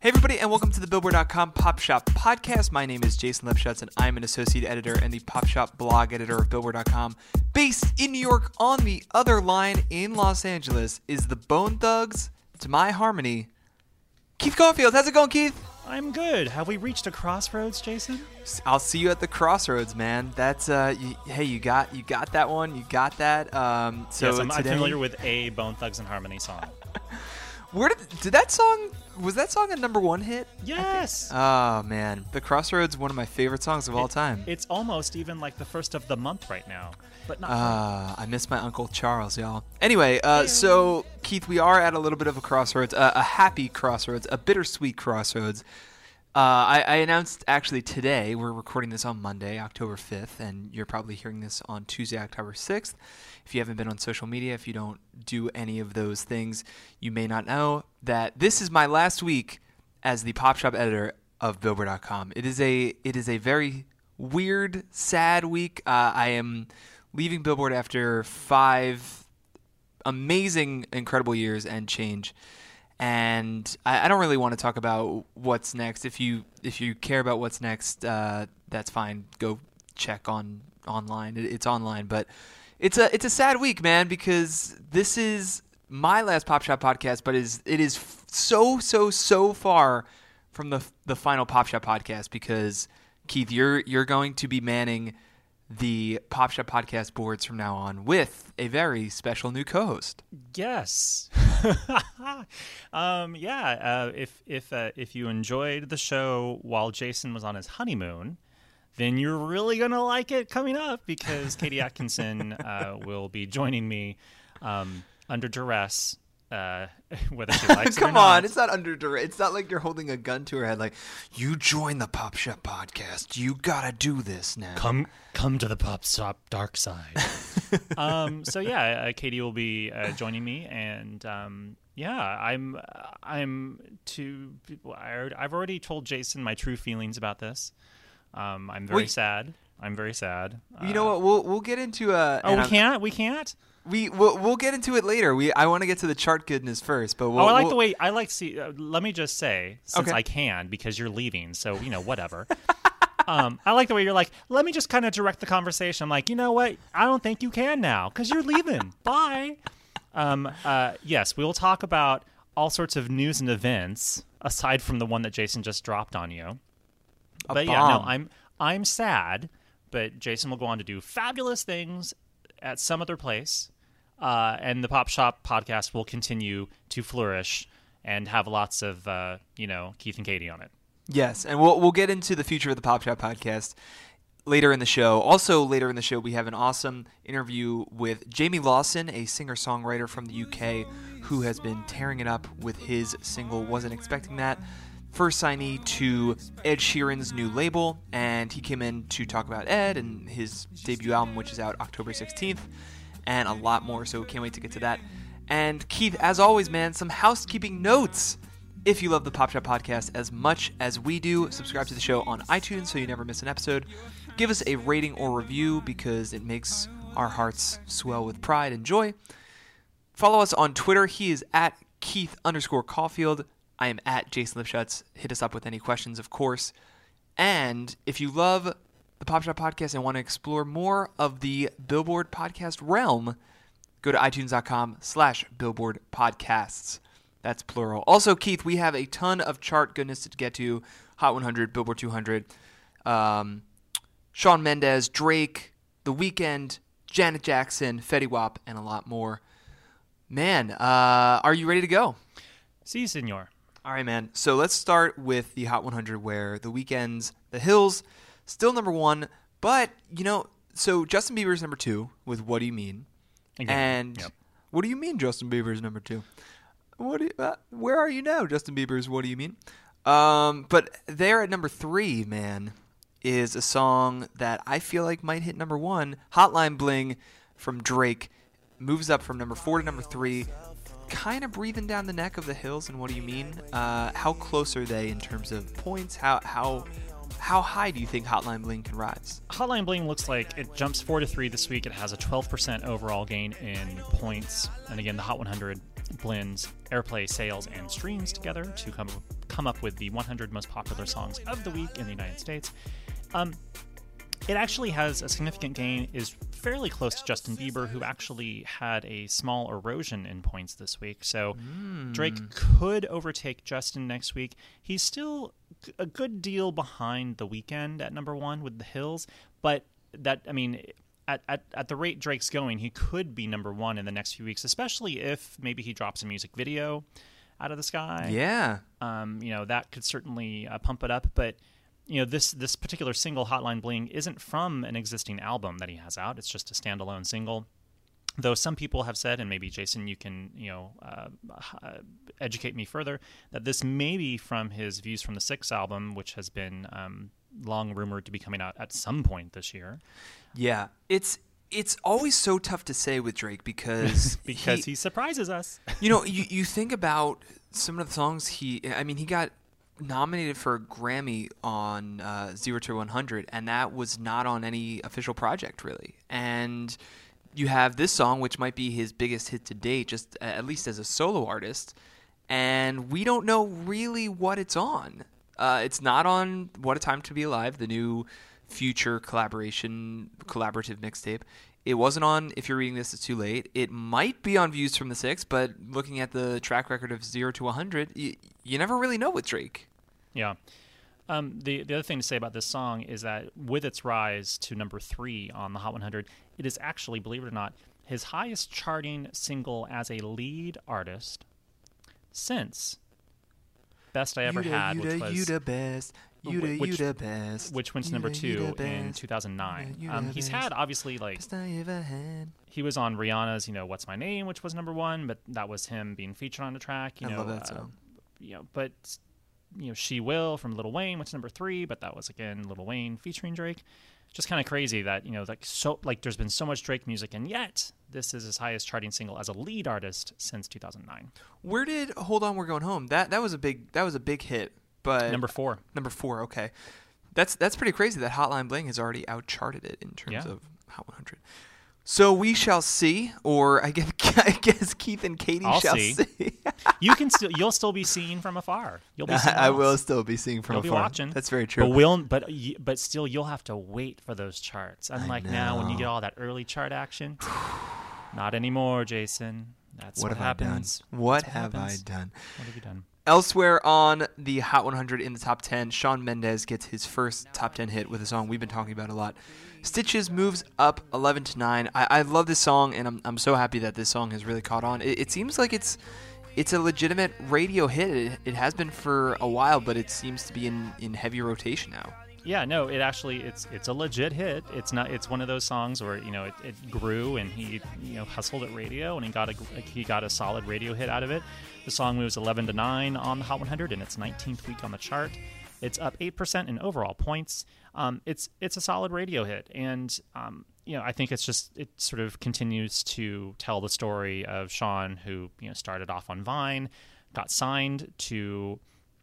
Hey everybody, and welcome to the Billboard.com Pop Shop Podcast. My name is Jason Lipschutz, and I'm an associate editor and the Pop Shop blog editor of Billboard.com. Based in New York, on the other line in Los Angeles is the Bone Thugs to my harmony, Keith Caulfield. How's it going, Keith? I'm good. Have we reached a crossroads, Jason? I'll see you at the crossroads, man. That's you got that one. You got that. Yes, I'm familiar with a Bone Thugs and Harmony song. Where did that song? Was that song a #1 hit? Yes. Oh man, The Crossroads, one of my favorite songs of all time. It's almost even like the first of the month right now, but not. I miss my Uncle Charles, y'all. Anyway, so Keith, we are at a little bit of a crossroads, a happy crossroads, a bittersweet crossroads. I announced actually today, we're recording this on Monday, October 5th, and you're probably hearing this on Tuesday, October 6th. If you haven't been on social media, if you don't do any of those things, you may not know that this is my last week as the Pop Shop editor of Billboard.com. It is a very weird, sad week. I am leaving Billboard after 5 amazing, incredible years and change. And I don't really want to talk about what's next. If you care about what's next, that's fine. Go check online. It's online, but it's a sad week, man, because this is my last Pop Shop podcast, but it is so far from the final Pop Shop podcast, because Keith, you're going to be manning the Pop Shop podcast boards from now on with a very special new co-host. Yes. If you enjoyed the show while Jason was on his honeymoon, then you're really going to like it coming up, because Katie Atkinson will be joining me under duress, whether she likes it or Come not. on, it's not under duress. It's not like you're holding a gun to her head like, you join the Pop Shop podcast. You got to do this now. Come to the Pop Shop dark side. Katie will be joining me, and I've already told Jason my true feelings about this. I'm very sad. You know what? We'll get into we can't. We'll get into it later. I want to get to the chart goodness first, but I like to see. Let me just say, since okay. I can, because you're leaving, so whatever. I like the way you're like, let me just kind of direct the conversation. I'm like, you know what? I don't think you can now, because you're leaving. Bye. Yes, we will talk about all sorts of news and events aside from the one that Jason just dropped on you. I'm sad, but Jason will go on to do fabulous things at some other place, and the Pop Shop podcast will continue to flourish and have lots of Keith and Katie on it. Yes, and we'll get into the future of the Pop Shop podcast later in the show. Also, later in the show, we have an awesome interview with Jamie Lawson, a singer-songwriter from the UK who has been tearing it up with his single Wasn't Expecting That. First signee to Ed Sheeran's new label, and he came in to talk about Ed and his debut album, which is out October 16th, and a lot more, so can't wait to get to that. And Keith, as always, man, some housekeeping notes. If you love the Pop Shop podcast as much as we do, subscribe to the show on iTunes so you never miss an episode. Give us a rating or review, because it makes our hearts swell with pride and joy. Follow us on Twitter. He is at Keith_Caulfield. I am at Jason Lipschutz. Hit us up with any questions, of course. And if you love the Pop Shop podcast and want to explore more of the Billboard podcast realm, go to iTunes.com/Billboard Podcasts. That's plural. Also, Keith, we have a ton of chart goodness to get to. Hot 100, Billboard 200, Shawn Mendes, Drake, The Weeknd, Janet Jackson, Fetty Wap, and a lot more. Man, are you ready to go? Si, senor. All right, man. So let's start with the Hot 100, where The Weeknd's The Hills, still #1. But, so Justin Bieber's #2 with What Do You Mean? Again, and What do you mean Justin Bieber's #2? Where are you now, Justin Bieber's What Do You Mean? But there at #3, man, is a song that I feel like might hit #1. Hotline Bling from Drake moves up from #4 to #3. Kind of breathing down the neck of The Hills and What Do You Mean? How close are they in terms of points? How high do you think Hotline Bling can rise? Hotline Bling looks like it jumps 4 to 3 this week. It has a 12% overall gain in points. And again, the Hot 100 blends airplay, sales, and streams together to come come up with the 100 most popular songs of the week in the United States. It actually has a significant gain, is fairly close to Justin Bieber, who actually had a small erosion in points this week. So Drake could overtake Justin next week. He's still a good deal behind The Weeknd at number 1 with The Hills, but that, I mean, at the rate Drake's going, he could be number 1 in the next few weeks, especially if maybe he drops a music video out of the sky. Yeah. That could certainly pump it up, but this particular single, Hotline Bling, isn't from an existing album that he has out. It's just a standalone single. Though some people have said, and maybe Jason, you can educate me further, that this may be from his Views from the Six album, which has been long rumored to be coming out at some point this year. Yeah, it's always so tough to say with Drake because he surprises us. You think about some of the songs he got nominated for a Grammy on 0 to 100, and that was not on any official project really. And you have this song, which might be his biggest hit to date, just at least as a solo artist, and we don't know really what it's on. It's not on What a Time to Be Alive, the new Future collaborative mixtape. It wasn't on If You're Reading This, It's Too Late. It might be on Views from the Six, but looking at the track record of 0 to 100, you never really know with Drake. Yeah. The other thing to say about this song is that with its rise to number 3 on the Hot 100, it is actually, believe it or not, his highest charting single as a lead artist since Best I Ever Had, which was... You the best. You the best. Which went to number 2 in 2009. He's had, obviously, like... Best I ever had. He was on Rihanna's, What's My Name, which was number 1, but that was him being featured on the track. I love that song. But... She Will from Lil Wayne went to number 3, but that was again Lil Wayne featuring Drake. Just kind of crazy that there's been so much Drake music, and yet this is his highest charting single as a lead artist since 2009. Where did Hold On We're Going Home? That was a big hit, but number 4. Number 4, okay. That's pretty crazy that Hotline Bling has already outcharted it in terms of Hot 100. So we shall see, or I guess Keith and Katie shall see. You'll still be seeing from afar. You'll be. I will still be seeing from afar. You'll be watching. That's very true. But still, you'll have to wait for those charts. Unlike now, when you get all that early chart action, not anymore, Jason. That's what happens. What have I done? What have you done? Elsewhere on the Hot 100 in the top 10, Shawn Mendes gets his first top 10 hit with a song we've been talking about a lot. Stitches moves up 11 to 9. I love this song, and I'm so happy that this song has really caught on. It seems like it's a legitimate radio hit. It has been for a while, but it seems to be in heavy rotation now. Yeah, no, it's a legit hit. It's one of those songs where it grew and he hustled at radio and he got a solid radio hit out of it. The song moves 11 to 9 on the Hot 100 in its 19th week on the chart. It's up 8% in overall points. It's a solid radio hit, and I think it sort of continues to tell the story of Shawn, who started off on Vine, got signed to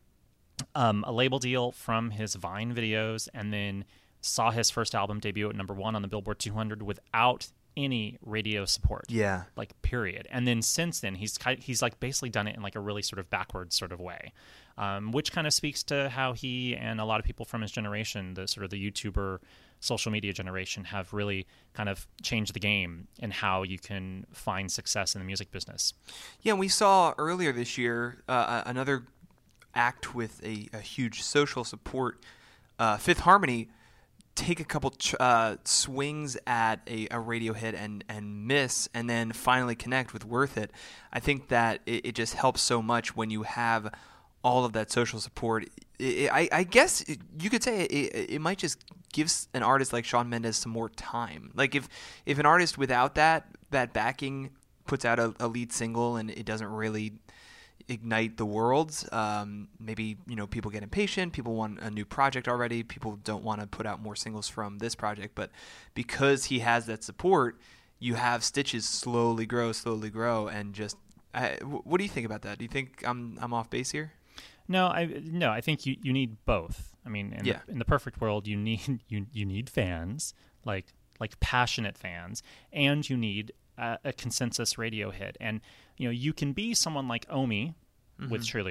a label deal from his Vine videos, and then saw his first album debut at number 1 on the Billboard 200 without any radio support. Yeah. Period. And then since then, he's basically done it in a really sort of backwards sort of way, which kind of speaks to how he and a lot of people from his generation, the YouTuber social media generation, have really kind of changed the game in how you can find success in the music business. Yeah, and we saw earlier this year another act with a huge social support, Fifth Harmony, take a couple swings at a radio hit and miss, and then finally connect with Worth It. I think that it just helps so much when you have all of that social support. I guess you could say it might just give an artist like Shawn Mendes some more time. Like if an artist without that backing puts out a lead single and it doesn't really ignite the world, maybe people get impatient, people want a new project already, people don't want to put out more singles from this project. But because he has that support, you have Stitches slowly grow, and just what do you think about that? Do you think I'm off base here? No, I think you need both. I mean, in the perfect world, you need fans, like passionate fans, and you need a consensus radio hit. And you can be someone like Omi with Cheerleader,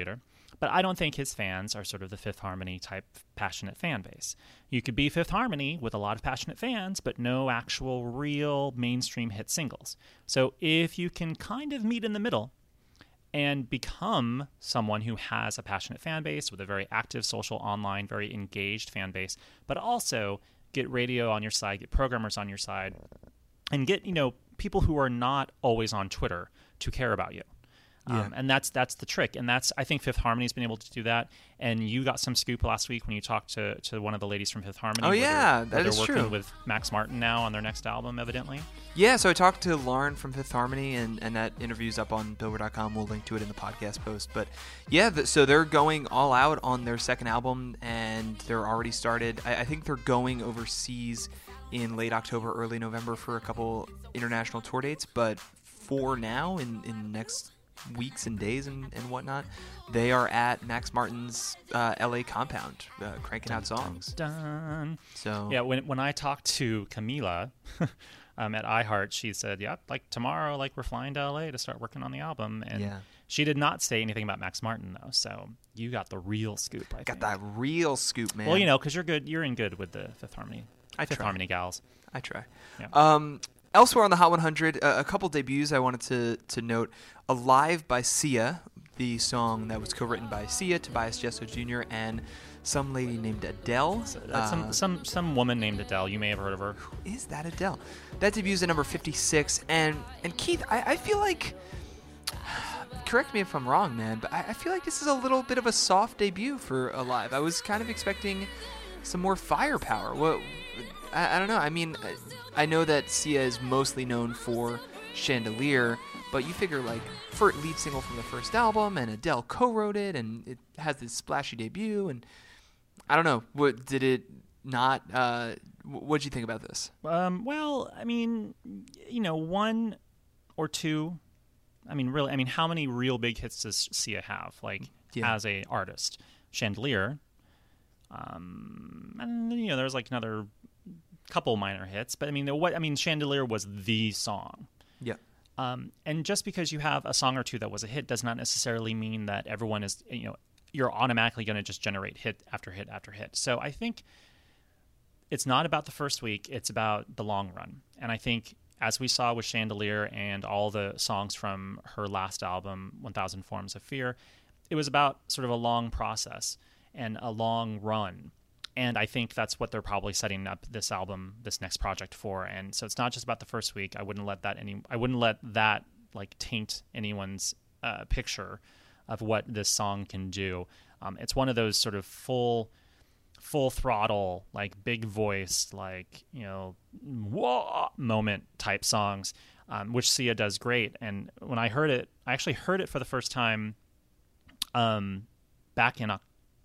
But I don't think his fans are sort of the Fifth Harmony type passionate fan base. You could be Fifth Harmony with a lot of passionate fans, but no actual real mainstream hit singles. So if you can kind of meet in the middle and become someone who has a passionate fan base with a very active social, online, very engaged fan base, but also get radio on your side, get programmers on your side, and get, people who are not always on Twitter to care about you. And that's the trick. And I think Fifth Harmony's been able to do that. And you got some scoop last week when you talked to one of the ladies from Fifth Harmony. Oh, yeah, that is true. They're working true. with Max Martin now on their next album, evidently. Yeah, so I talked to Lauren from Fifth Harmony, and that interview's up on Billboard.com. We'll link to it in the podcast post. But yeah, so they're going all out on their second album, and they're already started. I think they're going overseas in late October, early November for a couple international tour dates. But for now, in the next weeks and days and whatnot, they are at Max Martin's LA compound, cranking out songs. Dun. So yeah, when I talked to Camila at iHeart, she said, "Yeah, like tomorrow, like we're flying to LA to start working on the album." And she did not say anything about Max Martin though. So you got the real scoop. I think. That real scoop, man. Well, because you're good. You're in good with the Fifth Harmony. Fifth try. Harmony gals. I try. Yeah. Elsewhere on the Hot 100, a couple debuts I wanted to note. Alive by Sia, the song that was co-written by Sia, Tobias Jesso Jr., and some lady named Adele. So that's some woman named Adele. You may have heard of her. Who is that Adele? That debuts at number 56. And Keith, I feel like, correct me if I'm wrong, man, but I feel like this is a little bit of a soft debut for Alive. I was kind of expecting some more firepower. What? I don't know. I mean, I know that Sia is mostly known for Chandelier, but you figure like for lead single from the first album, and Adele co-wrote it, and it has this splashy debut, and I don't know. What did it not? What'd you think about this? Well, I mean, one or two. I mean, really. I mean, how many real big hits does Sia have? Like as a artist, Chandelier. And then, there's like another couple minor hits, but I mean, Chandelier was the song. Yeah. And just because you have a song or two that was a hit does not necessarily mean that everyone is, you're automatically going to just generate hit after hit after hit. So I think it's not about the first week, it's about the long run. And I think as we saw with Chandelier and all the songs from her last album, 1000 Forms of Fear, it was about sort of a long process and a long run. And I think that's what they're probably setting up this album, this next project for. And so it's not just about the first week. I wouldn't let that like taint anyone's picture of what this song can do. It's one of those sort of full throttle, like big voice, like whoa moment type songs, which Sia does great. And when I heard it, I actually heard it for the first time back in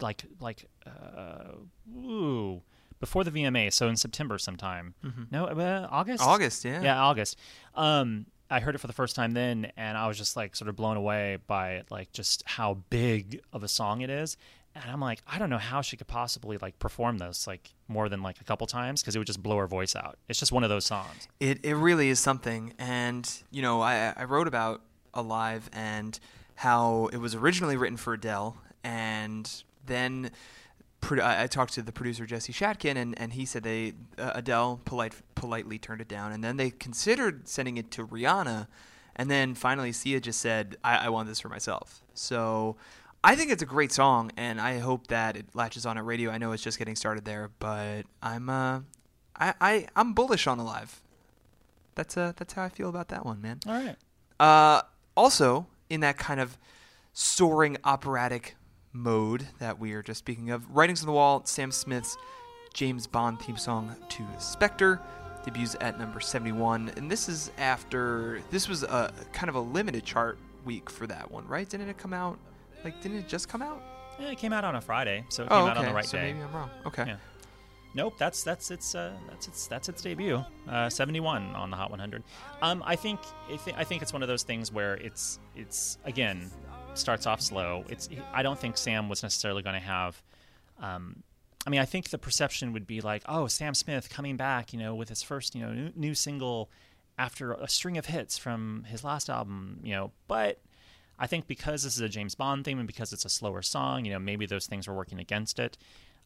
before the VMA, so in September sometime. Mm-hmm. No, August? August, yeah. Yeah, August. I heard it for the first time then, and I was just like sort of blown away by like just how big of a song it is. And I'm like, I don't know how she could possibly like perform this like more than like a couple times, because it would just blow her voice out. It's just one of those songs. It really is something. And, I wrote about Alive and how it was originally written for Adele, and then I talked to the producer Jesse Shatkin, and he said Adele politely turned it down, and then they considered sending it to Rihanna, and then finally Sia just said, I want this for myself. So I think it's a great song, and I hope that it latches on at radio. I know it's just getting started there, but I'm bullish on Alive. That's how I feel about that one, man. All right. Also, in that kind of soaring operatic mode that we are just speaking of, Writings on the Wall, Sam Smith's James Bond theme song to Spectre debuts at number 71, and this was a kind of a limited chart week for that one, right? Didn't it just come out? Yeah, it came out on a Friday, so it came out on the right so day. Maybe I'm wrong. Okay. Yeah. Nope, that's its debut. 71 on the Hot 100. I think it's one of those things where it's again starts off slow. I don't think Sam was necessarily going to have. I think the perception would be like, oh, Sam Smith coming back, with his first, new single after a string of hits from his last album, But I think because this is a James Bond theme and because it's a slower song, maybe those things were working against it.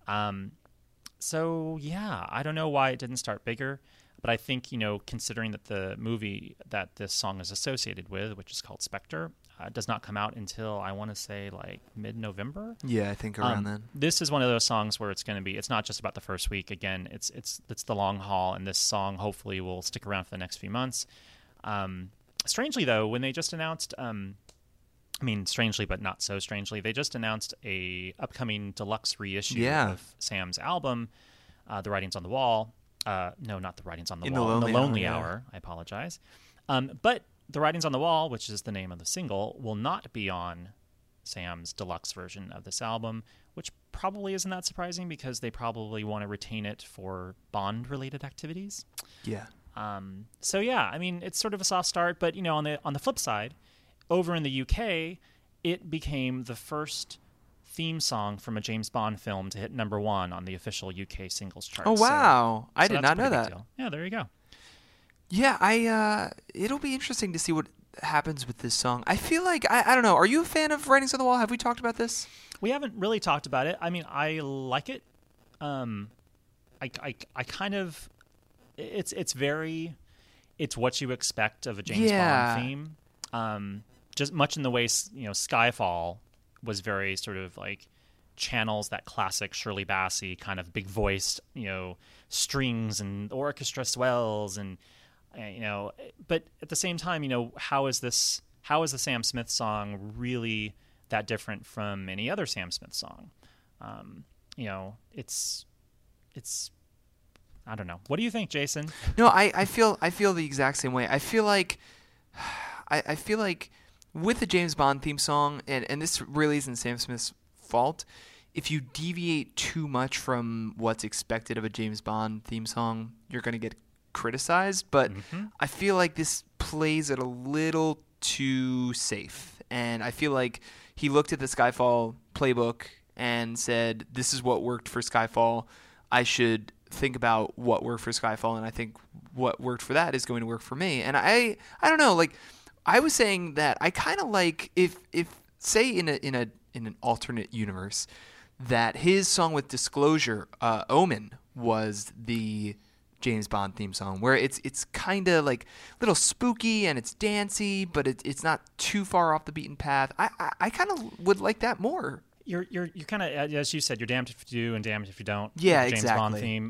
So yeah, I don't know why it didn't start bigger, but I think, considering that the movie that this song is associated with, which is called Spectre, does not come out until, I want to say, like mid-November. Yeah, I think around then. This is one of those songs where it's not just about the first week. Again, it's the long haul, and this song hopefully will stick around for the next few months. Strangely, though, when they just announced, strangely but not so strangely, they just announced a upcoming deluxe reissue of Sam's album, The Writings on the Wall. No, not The Writings on the Wall. In the Lonely Hour. I apologize. But The Writings on the Wall, which is the name of the single, will not be on Sam's deluxe version of this album, which probably isn't that surprising because they probably want to retain it for Bond-related activities. Yeah. So yeah, it's sort of a soft start, but on the flip side, over in the UK, it became the first theme song from a James Bond film to hit number 1 on the official UK singles chart. Oh wow! So I did not know that. Yeah, there you go. Yeah, it'll be interesting to see what happens with this song. I feel like I don't know. Are you a fan of Writings on the Wall? Have we talked about this? We haven't really talked about it. I like it. I kind of. It's what you expect of a James Bond theme. Just much in the way Skyfall was very sort of like channels that classic Shirley Bassey kind of big voiced strings and orchestra swells and but at the same time how is the Sam Smith song really that different from any other Sam Smith song? It's I don't know. What do you think, Jason? No, I feel the exact same way. I feel like with the James Bond theme song, and this really isn't Sam Smith's fault, if you deviate too much from what's expected of a James Bond theme song, you're going to get criticized. But I feel like this plays it a little too safe. And I feel like he looked at the Skyfall playbook and said, this is what worked for Skyfall. I should think about what worked for Skyfall, and I think what worked for that is going to work for me. And I don't know, like I was saying that I kind of like if say in an alternate universe that his song with Disclosure, Omen, was the James Bond theme song, where it's kind of like a little spooky and it's dancey, but it's not too far off the beaten path. I kind of would like that more. You're kind of, as you said, you're damned if you do and damned if you don't. Yeah, James exactly. Bond theme.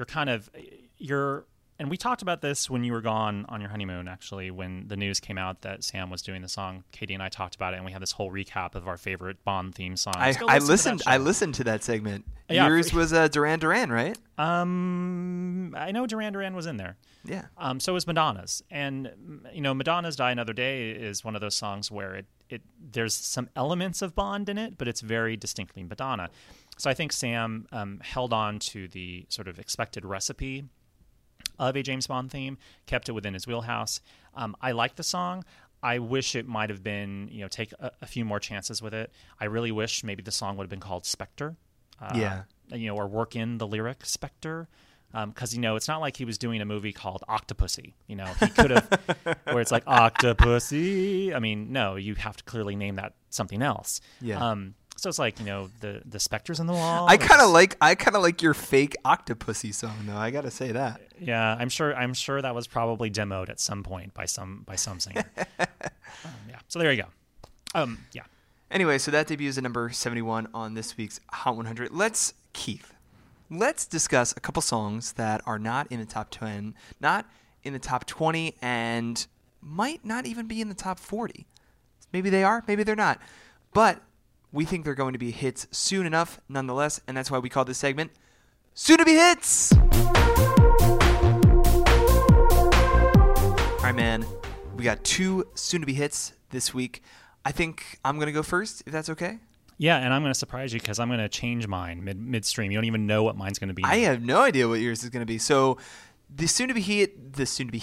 And we talked about this when you were gone on your honeymoon, actually, when the news came out that Sam was doing the song. Katie and I talked about it, and we had this whole recap of our favorite Bond theme songs. I listened to that segment. Yeah, yours was Duran Duran, right? I know Duran Duran was in there. Yeah. So was Madonna's, and Madonna's "Die Another Day" is one of those songs where there's some elements of Bond in it, but it's very distinctly Madonna. So I think Sam held on to the sort of expected recipe of a James Bond theme, kept it within his wheelhouse. I like the song. I wish it might have been, take a few more chances with it. I really wish maybe the song would have been called Spectre. Or work in the lyric Spectre. Because, it's not like he was doing a movie called Octopussy. He could have, where it's like Octopussy. No, you have to clearly name that something else. Yeah. So it's like, the specters on the wall. I kind of like your fake Octopussy song, though. I got to say that. Yeah, I'm sure that was probably demoed at some point by some singer. Yeah. So there you go. Yeah. Anyway, so that debuts at number 71 on this week's Hot 100. Let's discuss a couple songs that are not in the top 10, not in the top 20, and might not even be in the top 40. Maybe they are, maybe they're not. But we think they're going to be hits soon enough, nonetheless, and that's why we call this segment Soon to Be Hits! All right, man. We got 2 soon to be hits this week. I think I'm going to go first, if that's okay. Yeah, and I'm going to surprise you because I'm going to change mine midstream. You don't even know what mine's going to be. I have no idea what yours is going to be. So the soon to be hit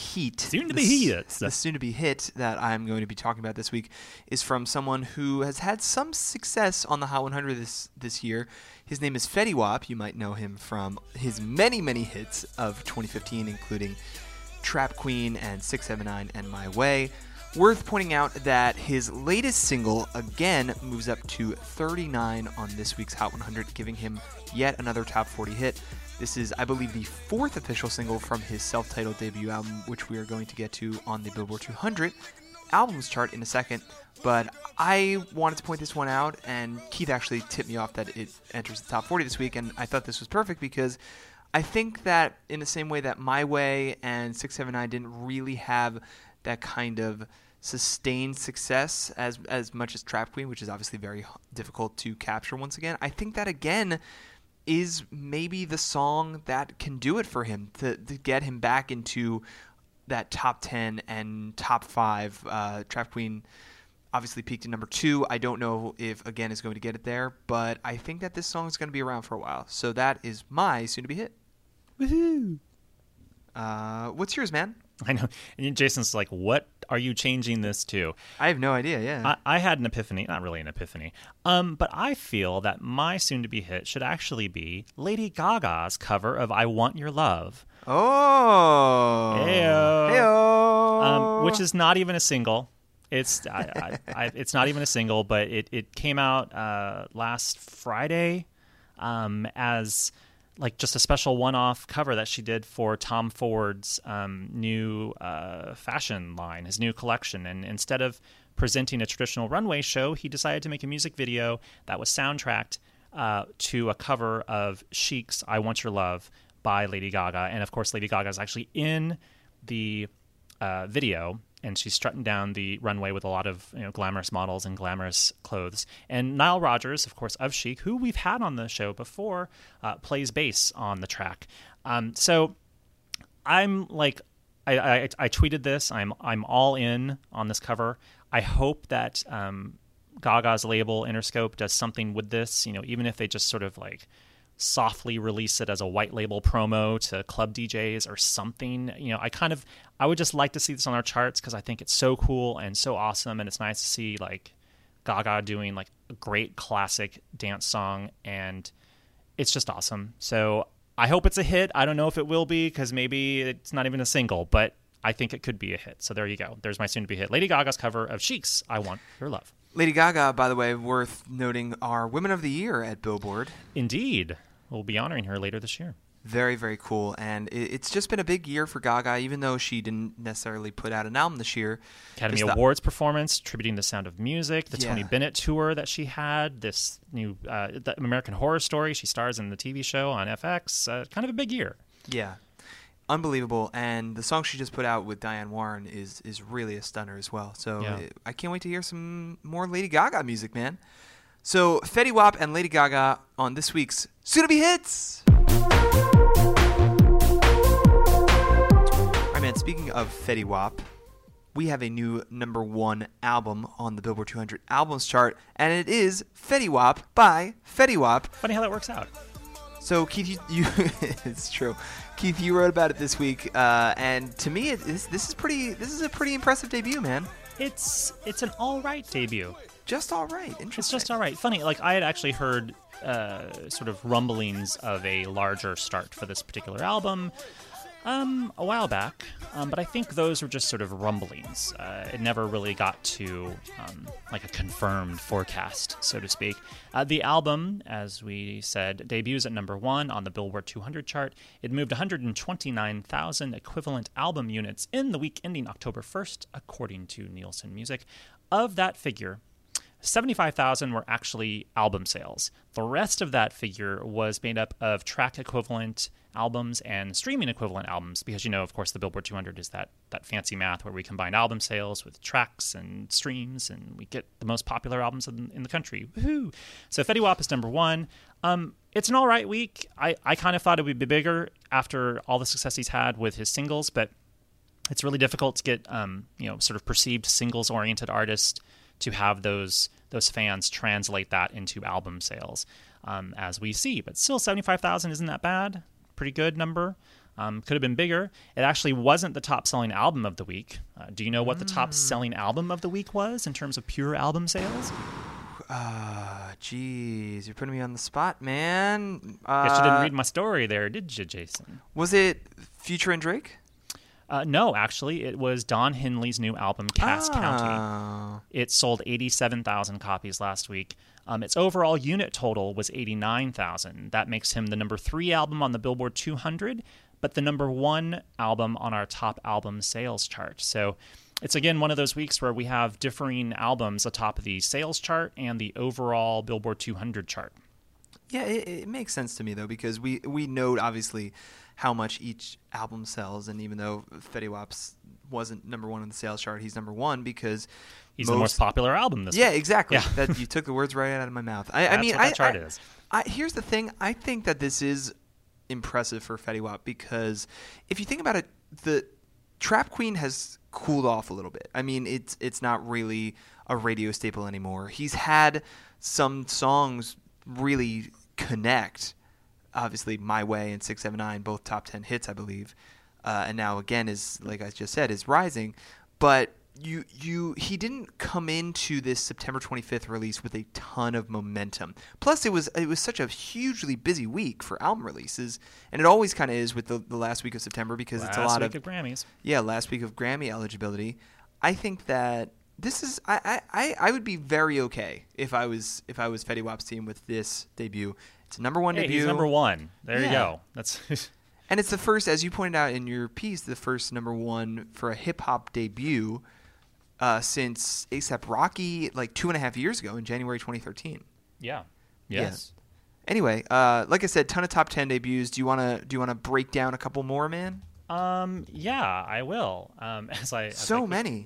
that I'm going to be talking about this week is from someone who has had some success on the Hot 100 this year. His name is Fetty Wap. You might know him from his many, many hits of 2015, including Trap Queen and 679 and My Way. Worth pointing out that his latest single again moves up to 39 on this week's Hot 100, giving him yet another top 40 hit. This is, I believe, the fourth official single from his self-titled debut album, which we are going to get to on the Billboard 200 albums chart in a second. But I wanted to point this one out, and Keith actually tipped me off that it enters the top 40 this week, and I thought this was perfect because I think that in the same way that My Way and 679 didn't really have that kind of sustained success as much as Trap Queen, which is obviously very difficult to capture once again, I think that again is maybe the song that can do it for him to get him back into that top 10 and top 5. Trap Queen obviously peaked at number 2. I don't know if Again is going to get it there, but I think that this song is going to be around for a while. So that is my soon-to-be hit. Woohoo! What's yours, man? I know. And Jason's like, what are you changing this to? I have no idea, yeah. I had an epiphany. Not really an epiphany. But I feel that my soon-to-be hit should actually be Lady Gaga's cover of I Want Your Love. Oh! Heyo! Heyo! Which is not even a single. It's it's not even a single, but it came out last Friday as like just a special one-off cover that she did for Tom Ford's new fashion line, his new collection. And instead of presenting a traditional runway show, he decided to make a music video that was soundtracked to a cover of Chic's I Want Your Love by Lady Gaga. And of course, Lady Gaga is actually in the video, and she's strutting down the runway with a lot of glamorous models and glamorous clothes. And Nile Rodgers, of course, of Chic, who we've had on the show before, plays bass on the track. So I'm like, I tweeted this. I'm all in on this cover. I hope that Gaga's label Interscope does something with this. Even if they just sort of like softly release it as a white label promo to club DJs or something. I would just like to see this on our charts because I think it's so cool and so awesome, and it's nice to see like Gaga doing like a great classic dance song, and it's just awesome. So I hope it's a hit. I don't know if it will be because maybe it's not even a single, but I think it could be a hit. So there you go. There's my soon-to-be hit. Lady Gaga's cover of Chic's I Want Your Love. Lady Gaga, by the way, worth noting, our Women of the Year at Billboard. Indeed. We'll be honoring her later this year. Very, very cool. And it's just been a big year for Gaga, even though she didn't necessarily put out an album this year. Academy Awards performance, tributing The Sound of Music, the Tony Bennett tour that she had, this new the American Horror Story. She stars in the TV show on FX. Kind of a big year. Yeah. Unbelievable. And the song she just put out with Diane Warren is really a stunner as well. So I can't wait to hear some more Lady Gaga music, man. So, Fetty Wap and Lady Gaga on this week's Soon-to-Be Hits. All right, man, speaking of Fetty Wap, we have a new number 1 album on the Billboard 200 albums chart, and it is Fetty Wap by Fetty Wap. Funny how that works out. So, Keith, you it's true. Keith, you wrote about it this week, and to me, this is a pretty impressive debut, man. It's an all right debut. Just all right. Interesting. It's just all right. Funny, like I had actually heard sort of rumblings of a larger start for this particular album a while back, but I think those were just sort of rumblings. It never really got to like a confirmed forecast, so to speak. The album, as we said, debuts at number 1 on the Billboard 200 chart. It moved 129,000 equivalent album units in the week ending October 1st, according to Nielsen Music. Of that figure, 75,000 were actually album sales. The rest of that figure was made up of track equivalent albums and streaming equivalent albums because, of course, the Billboard 200 is that fancy math where we combine album sales with tracks and streams, and we get the most popular albums in the country. Woohoo! So Fetty Wap is number 1. It's an all right week. I kind of thought it would be bigger after all the success he's had with his singles, but it's really difficult to get, sort of perceived singles-oriented artists to have those fans translate that into album sales, as we see. But still, 75,000 isn't that bad. Pretty good number. Could have been bigger. It actually wasn't the top-selling album of the week. Do you know what the top-selling album of the week was in terms of pure album sales? Geez, you're putting me on the spot, man. Guess you didn't read my story there, did you, Jason? Was it Future and Drake? No, actually, it was Don Henley's new album, Cass County. Oh. It sold 87,000 copies last week. Its overall unit total was 89,000. That makes him the number 3 album on the Billboard 200, but the number 1 album on our top album sales chart. So it's, again, one of those weeks where we have differing albums atop the sales chart and the overall Billboard 200 chart. Yeah, it makes sense to me, though, because we note, obviously, how much each album sells. And even though Fetty Wap's wasn't number 1 on the sales chart, he's number 1 because he's the most popular album this week. Yeah, exactly. Yeah. That you took the words right out of my mouth. That's what that chart is. Here's the thing. I think that this is impressive for Fetty Wap because if you think about it, the Trap Queen has cooled off a little bit. I mean, it's not really a radio staple anymore. He's had some songs really connect. Obviously, My Way and 679, both top 10 hits, I believe. And now, again, is like I just said, is rising. But he didn't come into this September 25th release with a ton of momentum. Plus, it was such a hugely busy week for album releases, and it always kind of is with the last week of September because it's a lot of Grammys. Yeah, last week of Grammy eligibility. I think that this is I would be very okay if I was Fetty Wap's team with this debut. It's a number 1 debut. He's number 1. There you go. That's and it's the first, as you pointed out in your piece, the first number 1 for a hip hop debut since A$AP Rocky, like 2.5 years ago in January 2013. Yeah. Yes. Yeah. Anyway, like I said, ton of top 10 debuts. Do you wanna break down a couple more, man? Yeah, I will. So many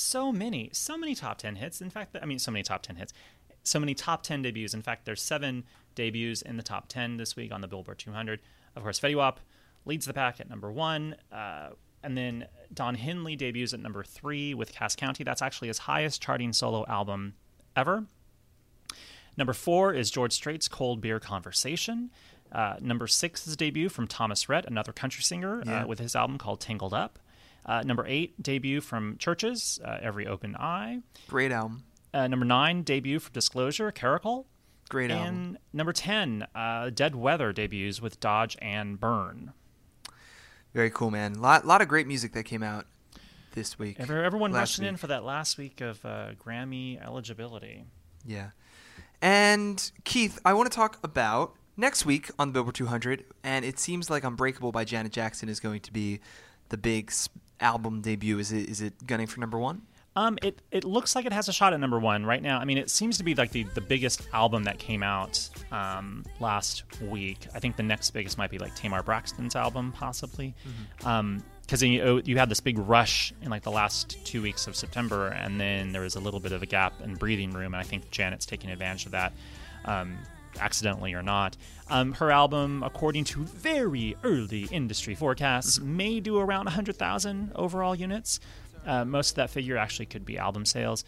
top 10 hits. In fact, so many top 10 hits. So many top 10 debuts. In fact, there's 7 debuts in the top 10 this week on the Billboard 200. Of course, Fetty Wap leads the pack at number 1. And then Don Henley debuts at number 3 with Cass County. That's actually his highest charting solo album ever. Number 4 is George Strait's Cold Beer Conversation. Number 6 is a debut from Thomas Rhett, another country singer, with his album called Tangled Up. Number 8, debut from Churches, Every Open Eye. Great album. Number 9, debut from Disclosure, Caracol. Great album. And number 10, Dead Weather debuts with Dodge and Burn. Very cool, man. Lot of great music that came out this week. Everyone rushing in for that last week of Grammy eligibility. Yeah. And Keith, I want to talk about next week on the Billboard 200, and it seems like Unbreakable by Janet Jackson is going to be the big album debut. Is it gunning for number 1? It looks like it has a shot at number 1 right now. I mean, it seems to be like the biggest album that came out last week. I think the next biggest might be like Tamar Braxton's album, possibly. Because you had this big rush in like the last 2 weeks of September, and then there was a little bit of a gap and breathing room, and I think Janet's taking advantage of that, accidentally or not. Her album, according to very early industry forecasts, may do around 100,000 overall units. Most of that figure actually could be album sales.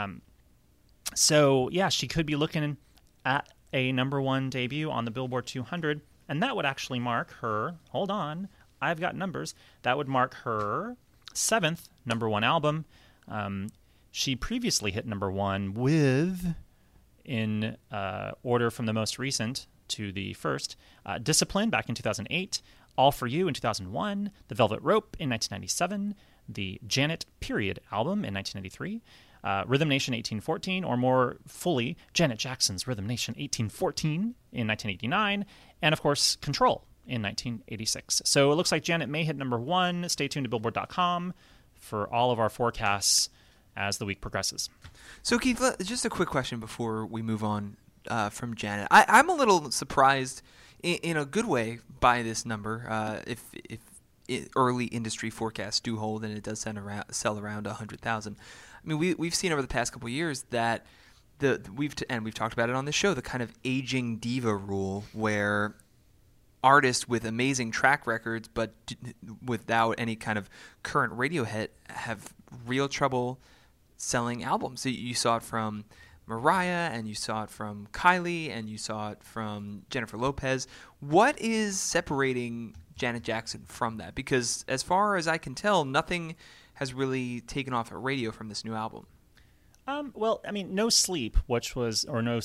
So, yeah, she could be looking at a number 1 debut on the Billboard 200, and that would actually mark her, hold on, I've got numbers, that would mark her 7th number 1 album. She previously hit number 1 with, in order from the most recent to the first, Discipline back in 2008, All For You in 2001, The Velvet Rope in 1997, the Janet Period album in 1993, Rhythm Nation 1814, or more fully, Janet Jackson's Rhythm Nation 1814 in 1989, and of course, Control in 1986. So it looks like Janet may hit number 1. Stay tuned to Billboard.com for all of our forecasts as the week progresses. So Keith, just a quick question before we move on from Janet. I'm a little surprised in a good way by this number. If early industry forecasts do hold, and it does sell around 100,000. I mean, we've seen over the past couple of years that we've talked about it on this show, the kind of aging diva rule, where artists with amazing track records but without any kind of current radio hit have real trouble selling albums. So you saw it from Mariah, and you saw it from Kylie, and you saw it from Jennifer Lopez. What is separating Janet Jackson from that? Because as far as I can tell, nothing has really taken off at radio from this new album. Well, I mean, No Sleep, which was which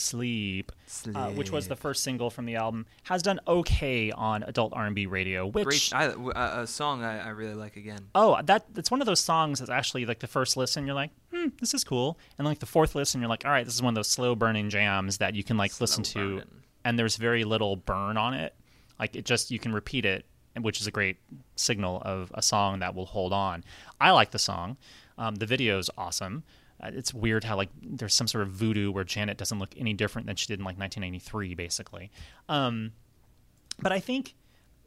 was the first single from the album, has done okay on adult R&B radio. Which a song I really like again. Oh, that's one of those songs that's actually like the first listen, you're like, this is cool, and like the fourth listen, you're like, all right, this is one of those slow burning jams that you can like listen to, and there's very little burn on it. Like you can repeat it, which is a great signal of a song that will hold on. I like the song. The video is awesome. It's weird how like there's some sort of voodoo where Janet doesn't look any different than she did in like 1993, basically. But I think,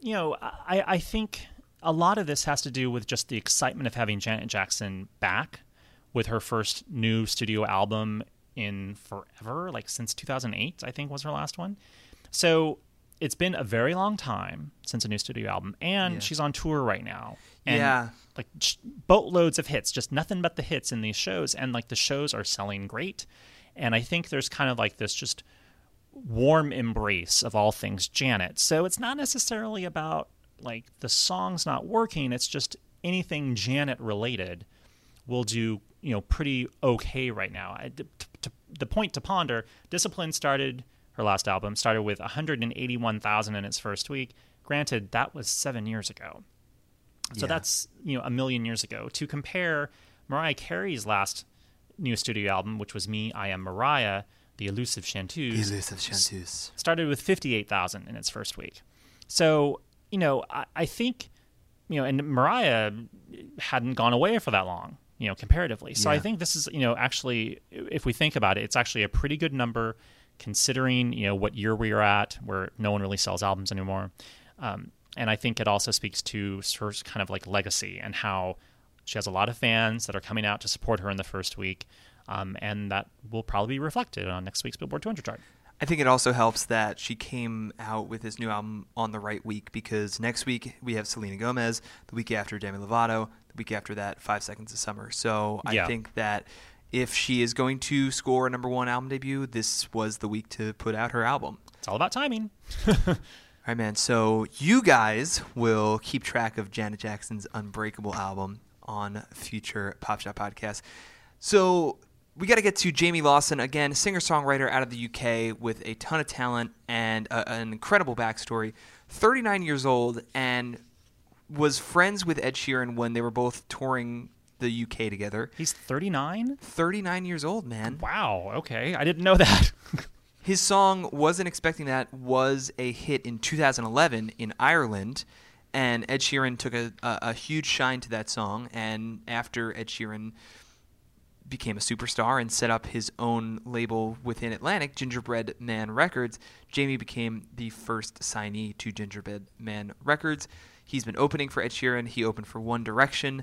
I think a lot of this has to do with just the excitement of having Janet Jackson back with her first new studio album in forever, like since 2008, I think was her last one. So it's been a very long time since a new studio album, and she's on tour right now. And like boatloads of hits, just nothing but the hits in these shows, and like the shows are selling great. And I think there's kind of like this just warm embrace of all things Janet. So it's not necessarily about like the songs not working, it's just anything Janet related will do, pretty okay right now. The point to ponder, Discipline her last album started with 181,000 in its first week. Granted, that was 7 years ago. So that's, a million years ago. To compare Mariah Carey's last new studio album, which was Me, I Am Mariah, The Elusive Chanteuse. Started with 58,000 in its first week. So, I think, and Mariah hadn't gone away for that long, comparatively. So I think this is, actually, if we think about it, it's actually a pretty good number considering, what year we are at, where no one really sells albums anymore. And I think it also speaks to her kind of like legacy and how she has a lot of fans that are coming out to support her in the first week. And that will probably be reflected on next week's Billboard 200 chart. I think it also helps that she came out with this new album on the right week, because next week we have Selena Gomez, the week after Demi Lovato, the week after that 5 Seconds of Summer. So I think that if she is going to score a number one album debut, this was the week to put out her album. It's all about timing. All right, man. So you guys will keep track of Janet Jackson's Unbreakable album on future Pop Shop podcasts. So we got to get to Jamie Lawson, again, singer-songwriter out of the UK with a ton of talent and an incredible backstory. 39 years old and was friends with Ed Sheeran when they were both touring the UK together. He's 39? 39 years old, man. Wow, okay. I didn't know that. His song Wasn't Expecting That was a hit in 2011 in Ireland, and Ed Sheeran took a huge shine to that song. And after Ed Sheeran became a superstar and set up his own label within Atlantic, Gingerbread Man Records, Jamie became the first signee to Gingerbread Man Records. He's been opening for Ed Sheeran. He opened for One Direction.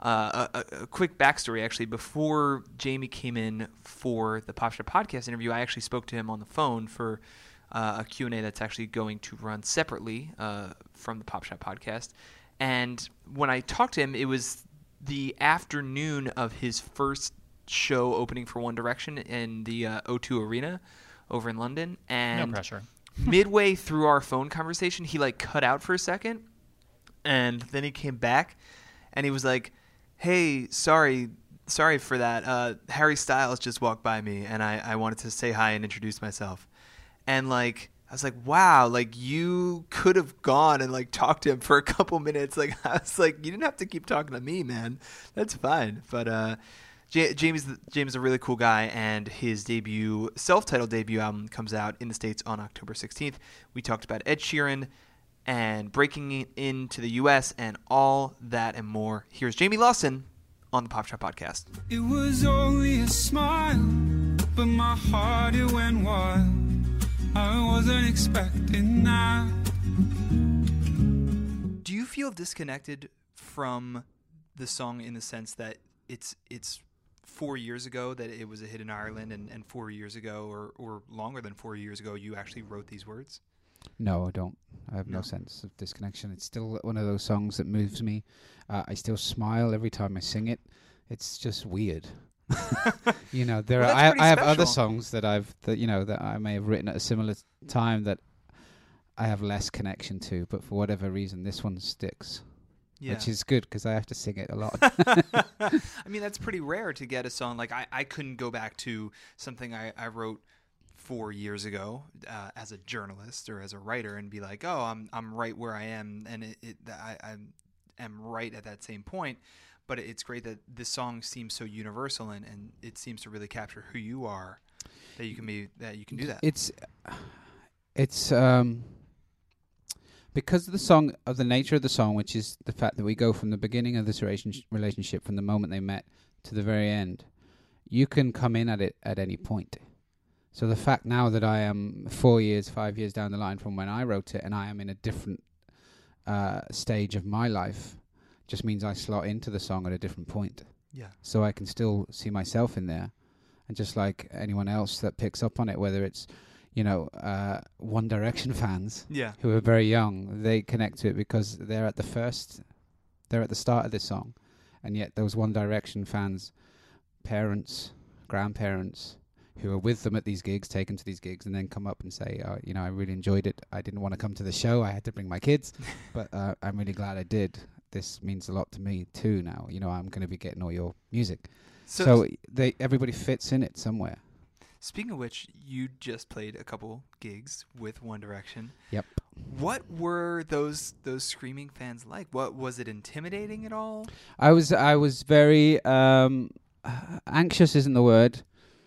A quick backstory, actually. Before Jamie came in for the Pop Shop podcast interview, I actually spoke to him on the phone for a Q&A that's actually going to run separately from the Pop Shop podcast. And when I talked to him, it was the afternoon of his first show opening for One Direction in the O2 Arena over in London. And no pressure. Midway through our phone conversation, he cut out for a second, and then he came back, and he was like, "Hey, sorry for that. Harry Styles just walked by me, and I wanted to say hi and introduce myself." And I was like, wow, you could have gone and talked to him for a couple minutes. I was like, you didn't have to keep talking to me, man. That's fine. But James is a really cool guy, and his self-titled debut album comes out in the States on October 16th. We talked about Ed Sheeran and breaking into the U.S. and all that and more. Here's Jamie Lawson on the Pop Shop podcast. It was only a smile, but my heart, it went wild. I wasn't expecting that. Do you feel disconnected from the song in the sense that it's 4 years ago that it was a hit in Ireland, and 4 years ago or longer than 4 years ago you actually wrote these words? No, I don't. I have no sense of disconnection. It's still one of those songs that moves me. I still smile every time I sing it. It's just weird. There well, I have other songs that that I may have written at a similar time that I have less connection to, but for whatever reason, this one sticks. Yeah. which is good because I have to sing it a lot. I mean, that's pretty rare to get a song. Like, I couldn't go back to something I wrote 4 years ago as a journalist or as a writer and be like, oh, I'm right where I am, and I am right at that same point. But it's great that this song seems so universal, and it seems to really capture who you are, that you can do that. It's because of the nature of the song, which is the fact that we go from the beginning of this relationship, from the moment they met to the very end. You can come in at it at any point. So the fact now that I am 5 years down the line from when I wrote it, and I am in a different stage of my life, just means I slot into the song at a different point. Yeah. So I can still see myself in there. And just like anyone else that picks up on it, whether it's, One Direction fans who are very young, they connect to it because they're at the start of this song. And yet those One Direction fans, parents, grandparents, who are with them at these gigs, taken to these gigs, and then come up and say, I really enjoyed it. I didn't want to come to the show. I had to bring my kids, but I'm really glad I did. This means a lot to me too now. I'm going to be getting all your music. So everybody fits in it somewhere. Speaking of which, you just played a couple gigs with One Direction. Yep. What were those screaming fans like? What was it intimidating at all? I was very anxious isn't the word.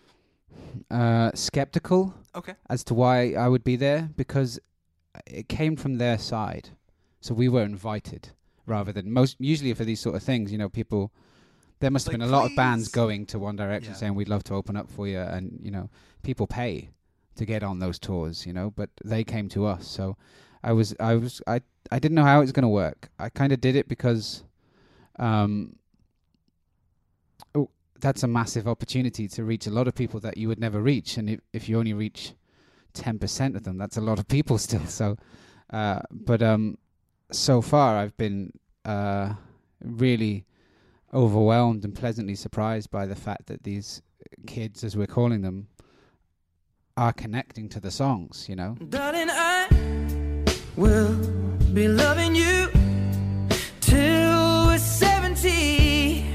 Skeptical. Okay. As to why I would be there, because it came from their side. So we were invited rather than usually for these sort of things, people. There must have been a lot of bands going to One Direction saying we'd love to open up for you, and people pay to get on those tours, but they came to us. So I didn't know how it was going to work. I kind of did it because that's a massive opportunity to reach a lot of people that you would never reach, and if you only reach 10% of them, that's a lot of people still. So so far I've been really overwhelmed and pleasantly surprised by the fact that these kids, as we're calling them, are connecting to the songs, Darling, I will be loving you till we're 70.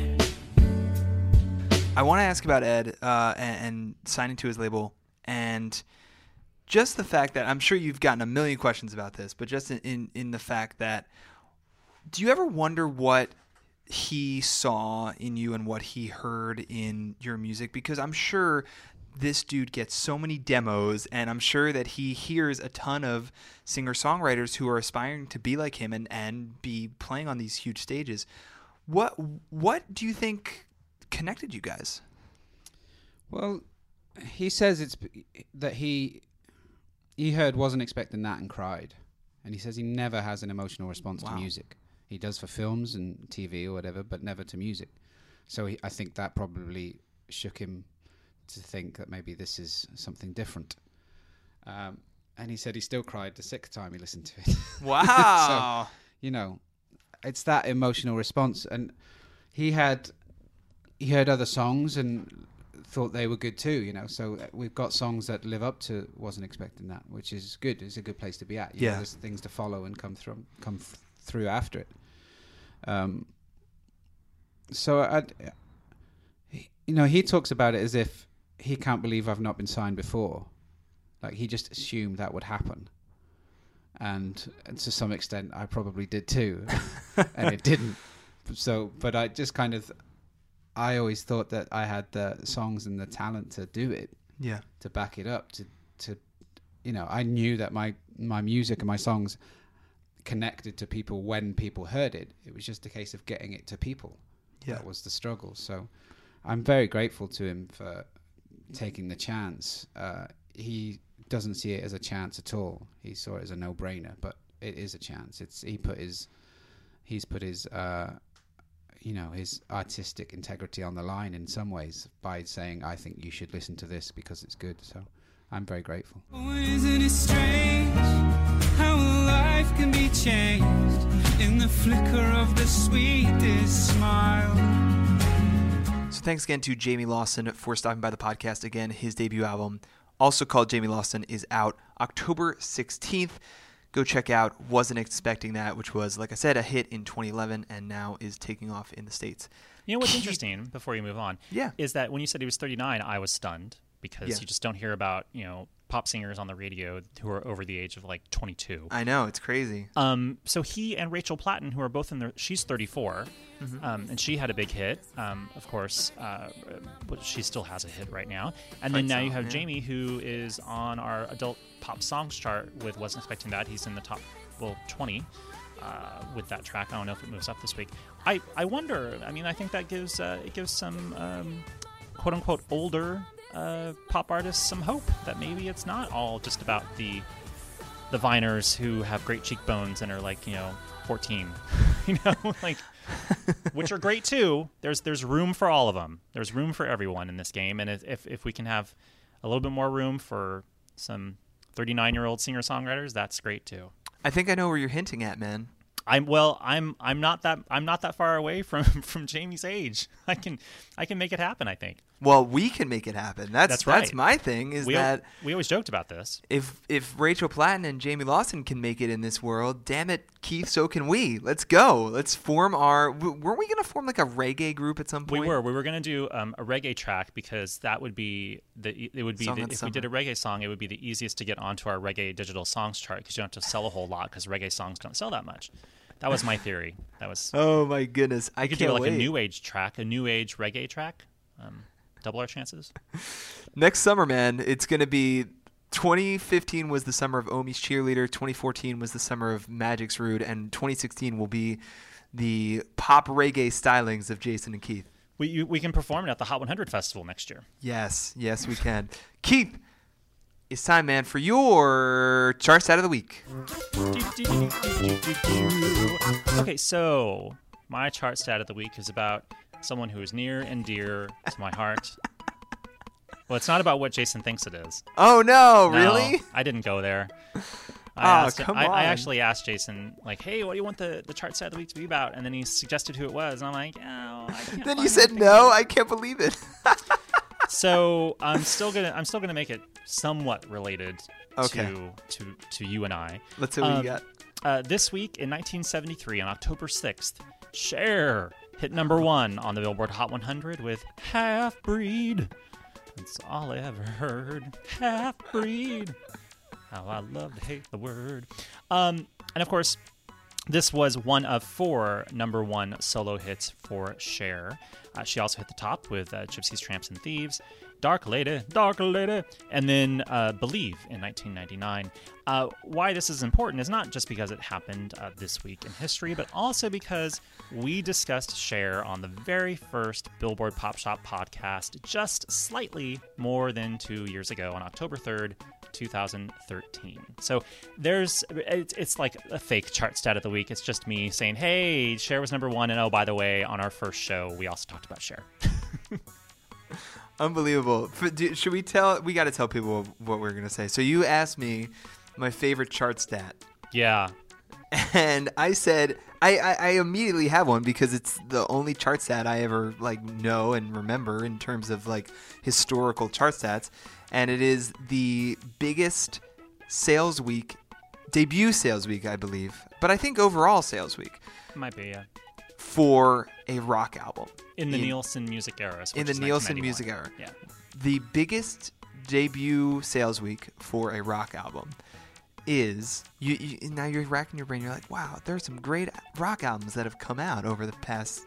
I want to ask about Ed and signing to his label, and just the fact that I'm sure you've gotten a million questions about this, but just in the fact that, do you ever wonder what he saw in you and what he heard in your music? Because I'm sure this dude gets so many demos, and I'm sure that he hears a ton of singer-songwriters who are aspiring to be like him and be playing on these huge stages. What do you think connected you guys? Well, he says it's that he heard Wasn't Expecting That and cried, and he says he never has an emotional response to music. He does for films and TV or whatever, but never to music. So I think that probably shook him to think that maybe this is something different. And he said he still cried the 6th time he listened to it. Wow. So, it's that emotional response. And he heard other songs and thought they were good too, So we've got songs that live up to Wasn't Expecting That, which is good. It's a good place to be at. There's things to follow and come through after it. So he talks about it as if he can't believe I've not been signed before. Like he just assumed that would happen, and to some extent I probably did too, and it didn't. So, but I just I always thought that I had the songs and the talent to do it. Yeah. To back it up, to I knew that my music and my songs connected to people when people heard it. It was just a case of getting it to people. Yeah. That was the struggle. So I'm very grateful to him for taking the chance. He doesn't see it as a chance at all. He saw it as a no-brainer, but it is a chance. He's put his his artistic integrity on the line in some ways by saying, I think you should listen to this because it's good. So I'm very grateful. Oh, isn't it strange how life can be changed in the flicker of the sweetest smile? So thanks again to Jamie Lawson for stopping by the podcast again. His debut album, also called Jamie Lawson, is out October 16th. go check out Wasn't Expecting That, which was, like I said, a hit in 2011 and now is taking off in the States. You know what's interesting, before you move on, Yeah. is that when you said he was 39, I was stunned because you just don't hear about, pop singers on the radio who are over the age of like 22. I know, it's crazy. So he and Rachel Platten, who are both she's 34, and she had a big hit. Of course, but she still has a hit right now. And then now you have Jamie, who is on our adult pop songs chart with Wasn't Expecting That. He's in the top 20 with that track. I don't know if it moves up this week. I wonder. I mean, I think that gives some quote unquote older pop artists some hope that maybe it's not all just about the Viners who have great cheekbones and are like 14, like which are great too. There's room for all of them. There's room for everyone in this game, and if we can have a little bit more room for some 39-year-old singer-songwriters, that's great too. I think I know where you're hinting at, man. I'm not that far away from Jamie's age. I can make it happen, I think. Well, we can make it happen. That's right. That's my thing. We always joked about this. If Rachel Platten and Jamie Lawson can make it in this world, damn it, Keith, so can we. Let's go. Let's form weren't we going to form like a reggae group at some point? We were going to do a reggae track because that would be if we did a reggae song, it would be the easiest to get onto our reggae digital songs chart because you don't have to sell a whole lot because reggae songs don't sell that much. That was my theory. That was. Oh my goodness! I could can't do like wait. a new age track, a new age reggae track. Double our chances. Next summer, man, it's going to be 2015 was the summer of Omi's Cheerleader. 2014 was the summer of Magic's Rude, and 2016 will be the pop reggae stylings of Jason and Keith. We can perform it at the Hot 100 Festival next year. Yes, we can. Keith, it's time, man, for your chart stat of the week. Okay, so my chart stat of the week is about someone who is near and dear to my heart. Well, it's not about what Jason thinks it is. Oh, no, really? I didn't go there. Come on. I actually asked Jason, like, hey, what do you want the chart stat of the week to be about? And then he suggested who it was. And I'm like, oh, I can't. Then you said no? I can't believe it. So I'm still gonna make it somewhat related to you and I. Let's see what you got. This week in 1973, on October 6th, Cher hit number 1 on the Billboard Hot 100 with Half Breed. That's all I ever heard. Half Breed. How I love to hate the word. And of course, this was one of 4 number 1 solo hits for Cher. She also hit the top with Gypsies, Tramps, and Thieves, Dark Lady, and then Believe in 1999. Why this is important is not just because it happened this week in history, but also because we discussed Cher on the very first Billboard Pop Shop podcast just slightly more than 2 years ago on October 3rd, 2013. So it's like a fake chart stat of the week. It's just me saying, hey, Cher was number 1, and oh, by the way, on our first show, we also talked about Cher. Unbelievable. Should we tell? We got to tell people what we're going to say. So you asked me my favorite chart stat. Yeah. And I said, I immediately have one because it's the only chart stat I ever know and remember in terms of historical chart stats. And it is the biggest sales week, debut sales week, I believe. But I think overall sales week. Might be, yeah. For a rock album. In the Nielsen music era. In the Nielsen music era. Yeah. The biggest debut sales week for a rock album is, now you're racking your brain, you're like, wow, there's some great rock albums that have come out over the past,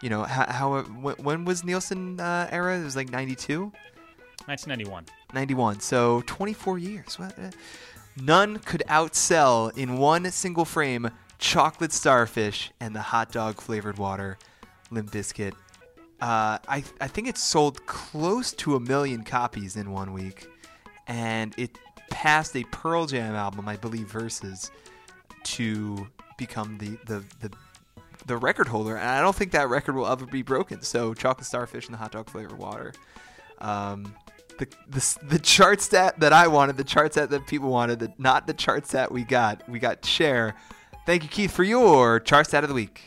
when was Nielsen era? It was 92? 1991. 91, so 24 years. What? None could outsell in one single frame Chocolate Starfish and the hot dog flavored water, Limp Bizkit. I think it sold close to 1 million copies in 1 week, and it passed a Pearl Jam album, I believe, Versus, to become the record holder. And I don't think that record will ever be broken. So Chocolate Starfish and the hot dog flavored water. The chart stat that I wanted, the chart stat that people wanted, not the chart stat we got. We got Cher. Thank you, Keith, for your chart stat of the week.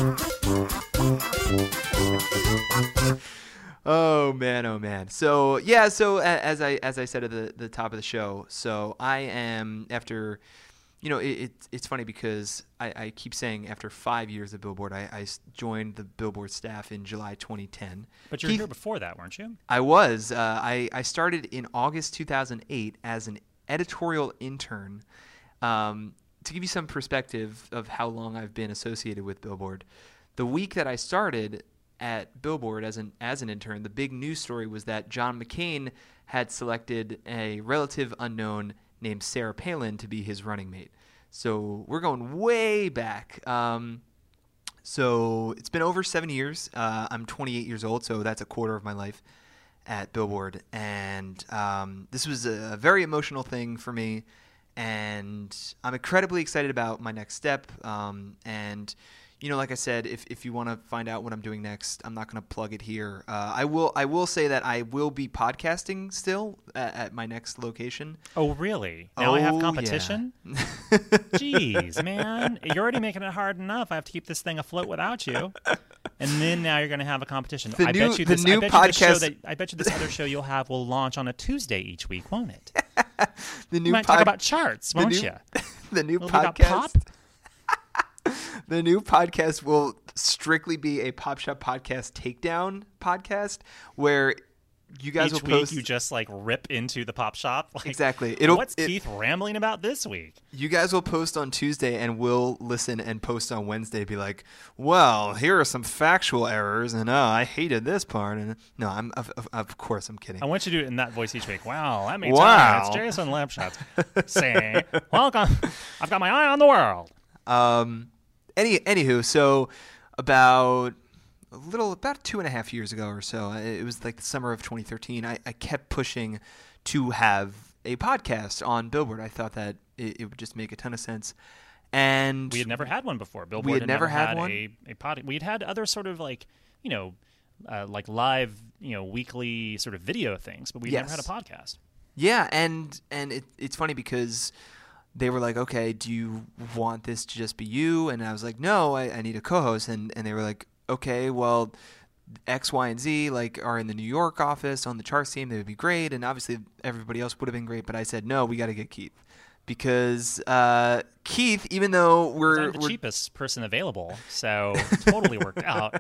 Oh man. So as I said at the top of the show, so I am, after it's funny because I keep saying after 5 years at Billboard, I joined the Billboard staff in July 2010. But you were here before that, weren't you? I was. I started in August 2008 as an editorial intern. To give you some perspective of how long I've been associated with Billboard, the week that I started at Billboard as an intern, the big news story was that John McCain had selected a relative unknown named Sarah Palin to be his running mate. So we're going way back. So it's been over 7 years. I'm 28 years old, so that's a quarter of my life at Billboard. And this was a very emotional thing for me. And I'm incredibly excited about my next step. And, like I said, if you want to find out what I'm doing next, I'm not going to plug it here. I will say that I will be podcasting still at my next location. Oh, really? Now I have competition? Yeah. Jeez, man. You're already making it hard enough. I have to keep this thing afloat without you. And then now you're going to have a competition. I bet you this other show you'll have will launch on a Tuesday each week, won't it? You might talk about charts, won't you? The new It'll podcast. The new podcast will strictly be a Pop Shop Podcast takedown podcast where you guys will post. Each week you just rip into the Pop Shop. Exactly. What's Keith rambling about this week? You guys will post on Tuesday and we'll listen and post on Wednesday. Be like, well, here are some factual errors, and I hated this part. And no, of course I'm kidding. I want you to do it in that voice each week. Wow, let me tell you, it's Jason Lipschutz saying, "Welcome, I've got my eye on the world." Anywho, so about 2.5 years ago or so, it was like the summer of 2013, I kept pushing to have a podcast on Billboard. I thought that it would just make a ton of sense. And we had never had one before. Billboard we had never had one. A pod. We'd had other sort of like live, weekly sort of video things, but we never had a podcast. Yeah, and it's funny because they were like, okay, do you want this to just be you? And I was like, no, I need a co-host. And they were like, okay, well, X, Y, and Z are in the New York office on the charts team. They would be great. And obviously everybody else would have been great. But I said, no, we got to get Keith. Because Keith, even though we're the cheapest person available, so it totally worked out.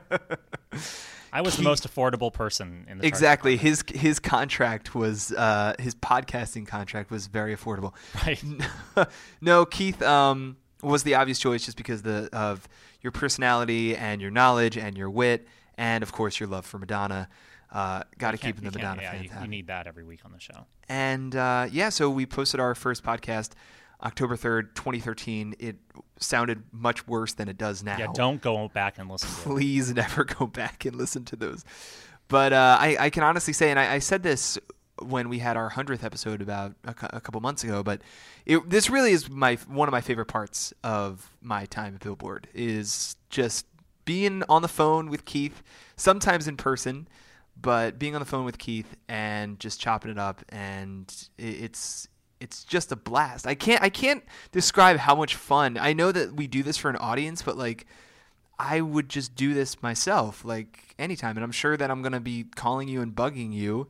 I was the most affordable person in the exactly. His contract was his podcasting contract was very affordable. Right. No, Keith was the obvious choice just because of your personality and your knowledge and your wit and of course your love for Madonna. Got to keep the Madonna fans happy. You need that every week on the show. And so we posted our first podcast October 3rd, 2013. It sounded much worse than it does now. Yeah, don't go back and listen to it. Please never go back and listen to those. But I can honestly say, and I said this when we had our 100th episode about a couple months ago, but this really is one of my favorite parts of my time at Billboard is just being on the phone with Keith, sometimes in person, but being on the phone with Keith and just chopping it up, and it's just a blast. I can't describe how much fun. I know that we do this for an audience, but I would just do this myself anytime, and I'm sure that I'm going to be calling you and bugging you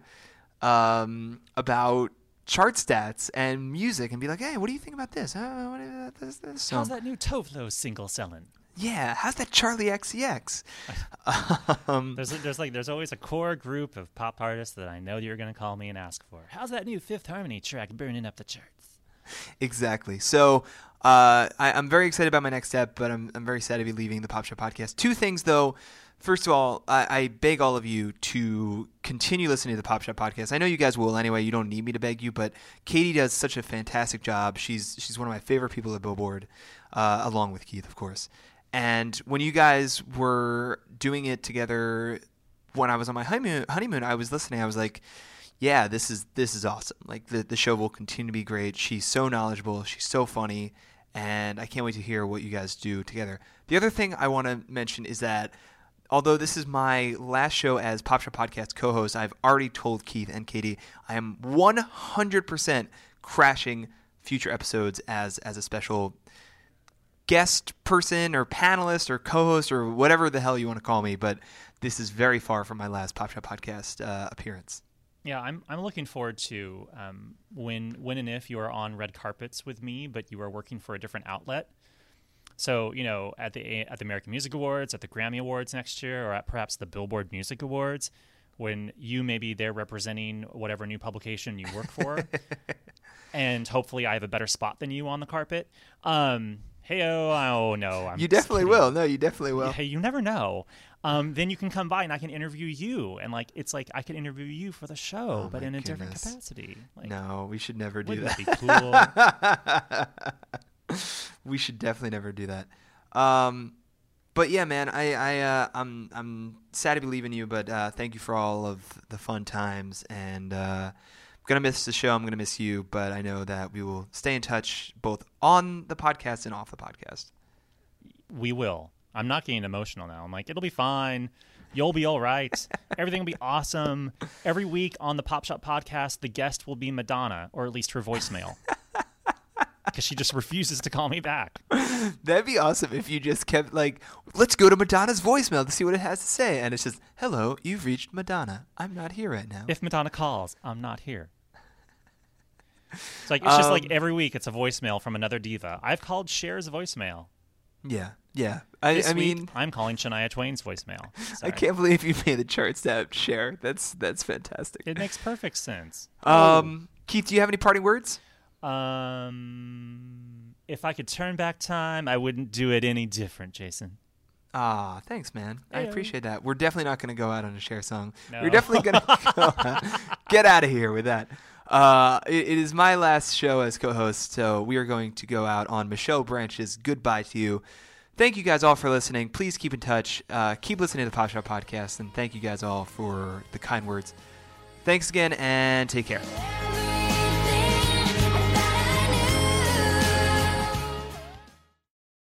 about chart stats and music and be like, hey, what do you think about this? What about this? How's that new Tovlo single selling? Yeah, how's that Charlie XCX? There's always a core group of pop artists that I know that you're going to call me and ask for. How's that new Fifth Harmony track burning up the charts? Exactly. So I'm very excited about my next step, but I'm very sad to be leaving the Pop Shop Podcast. Two things, though. First of all, I beg all of you to continue listening to the Pop Shop Podcast. I know you guys will anyway. You don't need me to beg you, but Katie does such a fantastic job. She's one of my favorite people at Billboard, along with Keith, of course. And when you guys were doing it together when I was on my honeymoon, I was listening. I was like, yeah, this is awesome. The show will continue to be great. She's so knowledgeable. She's so funny. And I can't wait to hear what you guys do together. The other thing I want to mention is that although this is my last show as Pop Shop Podcast co-host, I've already told Keith and Katie I am 100% crashing future episodes as a special guest person or panelist or co-host or whatever the hell you want to call me, but this is very far from my last Pop Shop Podcast appearance. Yeah, I'm looking forward to when and if you are on red carpets with me, but you are working for a different outlet. So, at the American Music Awards, at the Grammy Awards next year, or at perhaps the Billboard Music Awards, when you may be there representing whatever new publication you work for, and hopefully I have a better spot than you on the carpet. Oh no, you definitely will. No, you definitely will. Hey, you never know. Then you can come by and I can interview you, and it's like I can interview you for the show, but in a different capacity. No, we should never do that. Wouldn't that be cool? We should definitely never do that. But yeah, man, I'm sad to be leaving you, but thank you for all of the fun times, and I'm gonna miss the show. I'm gonna miss you, but I know that we will stay in touch both on the podcast and off the podcast. We will. I'm not getting emotional now. I'm like, it'll be fine. You'll be all right. Everything will be awesome. Every week on the Pop Shop podcast, the guest will be Madonna, or at least her voicemail. Because she just refuses to call me back. That'd be awesome if you just kept let's go to Madonna's voicemail to see what it has to say. And it's just, hello, you've reached Madonna. I'm not here right now. If Madonna calls, I'm not here. It's just like every week it's a voicemail from another diva. I've called Cher's voicemail. Yeah. This I week, mean, I'm calling Shania Twain's voicemail. Sorry. I can't believe you made the charts to Cher. That's fantastic. It makes perfect sense. Keith, do you have any parting words? If I could turn back time, I wouldn't do it any different, Jason. Thanks, man. Hey-o. I appreciate that. We're definitely not going to go out on a Cher song. No. We're definitely going to get out of here with that. It is my last show as co-host, so we are going to go out on Michelle Branch's Goodbye to You. Thank you guys all for listening. Please keep in touch. Keep listening to the Pop Shop Podcast, and thank you guys all for the kind words. Thanks again, and take care.